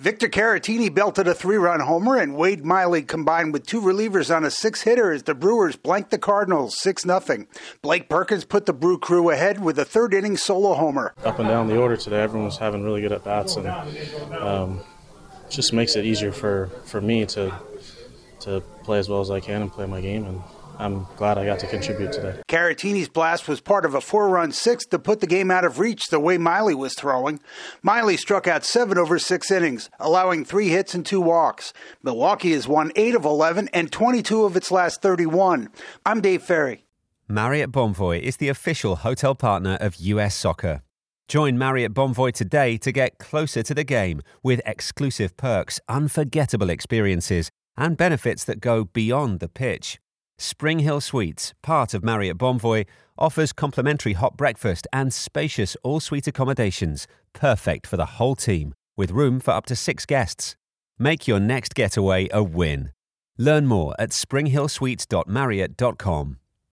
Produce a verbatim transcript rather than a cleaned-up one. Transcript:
Victor Caratini belted a three-run homer, and Wade Miley combined with two relievers on a six-hitter as the Brewers blanked the Cardinals six nothing. Blake Perkins put the Brew Crew ahead with a third-inning solo homer. Up and down the order today, everyone was having really good at-bats, and um, just makes it easier for, for me to to play as well as I can and play my game, and I'm glad I got to contribute today. Caratini's blast was part of a four-run sixth to put the game out of reach the way Miley was throwing. Miley struck out seven over six innings, allowing three hits and two walks. Milwaukee has won eight of eleven and twenty-two of its last thirty-one. I'm Dave Ferry. Marriott Bonvoy is the official hotel partner of U S Soccer. Join Marriott Bonvoy today to get closer to the game with exclusive perks, unforgettable experiences, and benefits that go beyond the pitch. Spring Hill Suites, part of Marriott Bonvoy, offers complimentary hot breakfast and spacious all-suite accommodations, perfect for the whole team, with room for up to six guests. Make your next getaway a win. Learn more at spring hill suites dot marriott dot com.